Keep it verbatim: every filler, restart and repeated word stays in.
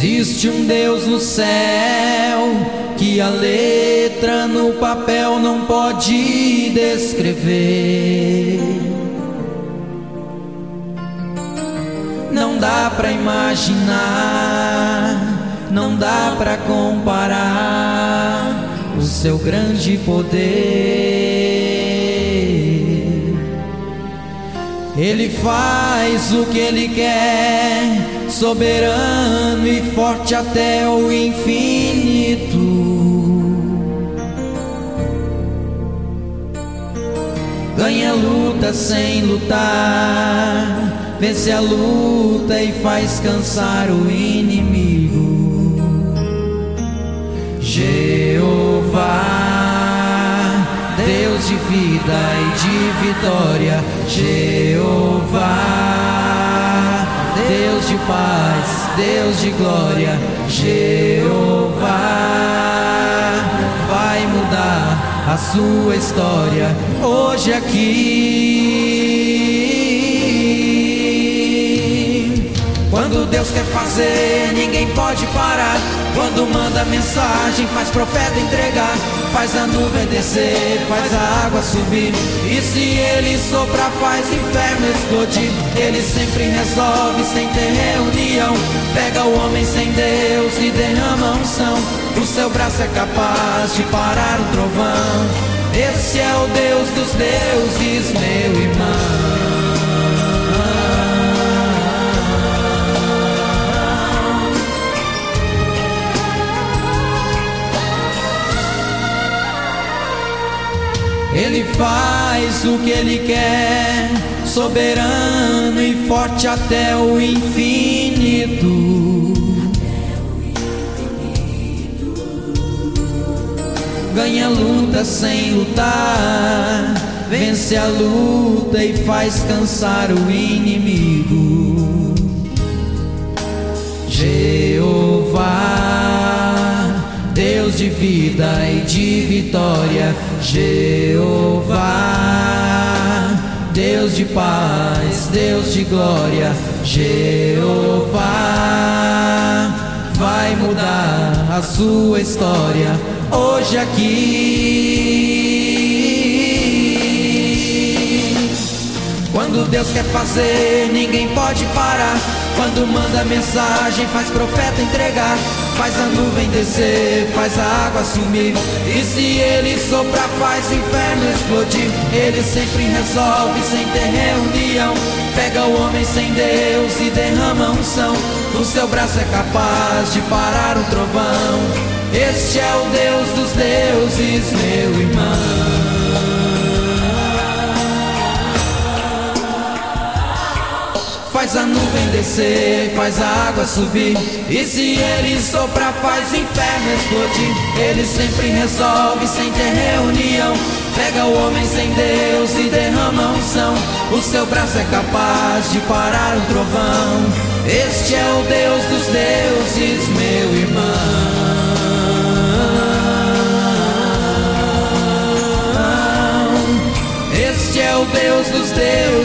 Existe um Deus no céu que a letra no papel não pode descrever. Não dá pra imaginar, não dá pra comparar o seu grande poder. Ele faz o que Ele quer, soberano e forte até o infinito. Ganha luta sem lutar, vence a luta e faz cansar o inimigo. Jeová, Deus de vida e de vitória. Jeová, Deus de paz, Deus de glória. Jeová vai mudar a sua história hoje aqui. Quando Deus quer fazer, ninguém pode parar. Quando manda mensagem, faz profeta entregar. Faz a nuvem descer, faz a água subir. E se Ele soprar, faz o inferno explodir. Ele sempre resolve sem ter reunião. Pega o homem sem Deus e derrama unção. O seu braço é capaz de parar o trovão. Esse é o Deus dos deuses, meu irmão. Ele faz o que Ele quer, soberano e forte até o infinito. Ganha luta sem lutar, vence a luta e faz cansar o inimigo. Jeová, Deus de vida e de vitória. Jeová, Deus de paz, Deus de glória. Jeová vai mudar a sua história hoje aqui. Quando Deus quer fazer, ninguém pode parar. Quando manda mensagem, faz profeta entregar. Faz a nuvem descer, faz a água sumir. E se Ele soprar, faz o inferno explodir. Ele sempre resolve sem ter reunião. Pega o homem sem Deus e derrama unção. O seu braço é capaz de parar o trovão. Este é o Deus dos deuses, meu irmão. Faz a nuvem descer, faz a água subir. E se Ele soprar, faz o inferno explodir. Ele sempre resolve sem ter reunião. Pega o homem sem Deus e derrama unção. O seu braço é capaz de parar o trovão. Este é o Deus dos deuses, meu irmão. Este é o Deus dos deuses.